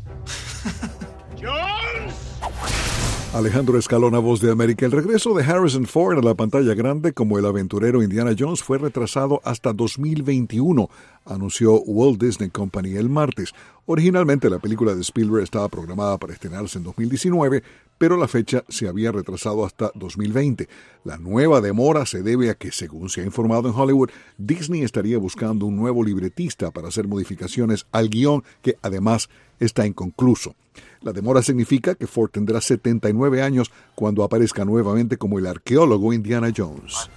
Alejandro Escalona, Voz de América. El regreso de Harrison Ford a la pantalla grande como el aventurero Indiana Jones fue retrasado hasta 2021, anunció Walt Disney Company el martes. Originalmente la película de Spielberg estaba programada para estrenarse en 2019, pero la fecha se había retrasado hasta 2020. La nueva demora se debe a que, según se ha informado en Hollywood, Disney estaría buscando un nuevo libretista para hacer modificaciones al guión que además está inconcluso. La demora significa que Ford tendrá 79 años cuando aparezca nuevamente como el arqueólogo Indiana Jones.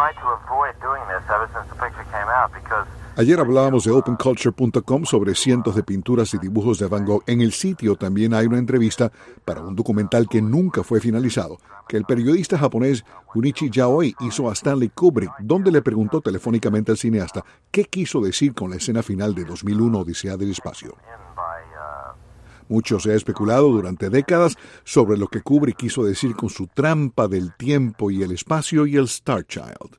Ayer hablábamos de OpenCulture.com sobre cientos de pinturas y dibujos de Van Gogh. En el sitio también hay una entrevista para un documental que nunca fue finalizado, que el periodista japonés Junichi Yaoi hizo a Stanley Kubrick, donde le preguntó telefónicamente al cineasta qué quiso decir con la escena final de 2001 Odisea del Espacio. Mucho se ha especulado durante décadas sobre lo que Kubrick quiso decir con su trampa del tiempo y el espacio y el Star Child.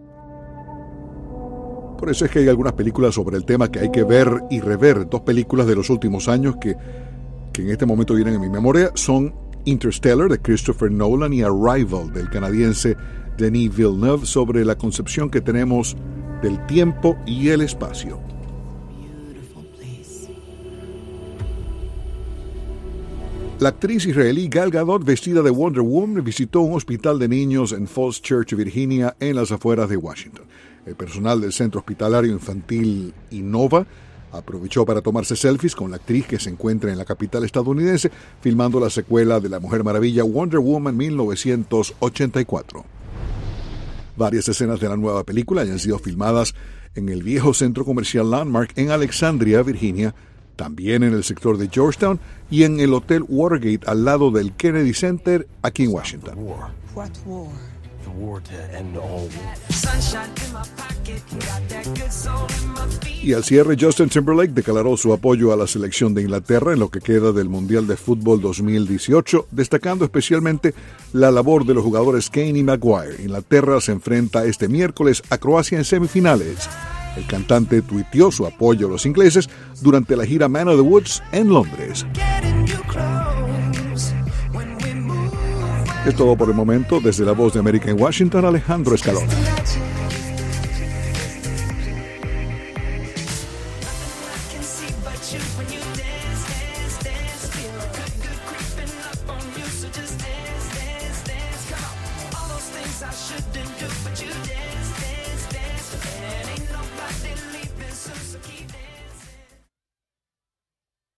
Por eso es que hay algunas películas sobre el tema que hay que ver y rever. Dos películas de los últimos años que en este momento vienen en mi memoria son Interstellar de Christopher Nolan y Arrival del canadiense Denis Villeneuve, sobre la concepción que tenemos del tiempo y el espacio. La actriz israelí Gal Gadot, vestida de Wonder Woman, visitó un hospital de niños en Falls Church, Virginia, en las afueras de Washington. El personal del Centro Hospitalario Infantil Innova aprovechó para tomarse selfies con la actriz que se encuentra en la capital estadounidense, filmando la secuela de La Mujer Maravilla Wonder Woman 1984. Varias escenas de la nueva película han sido filmadas en el viejo centro comercial Landmark en Alexandria, Virginia, también en el sector de Georgetown y en el Hotel Watergate al lado del Kennedy Center aquí en Washington. Y al cierre, Justin Timberlake declaró su apoyo a la selección de Inglaterra en lo que queda del Mundial de Fútbol 2018, destacando especialmente la labor de los jugadores Kane y Maguire. Inglaterra se enfrenta este miércoles a Croacia en semifinales. El cantante tuiteó su apoyo a los ingleses durante la gira Man of the Woods en Londres. Es todo por el momento. Desde la Voz de América en Washington, Alejandro Escalona.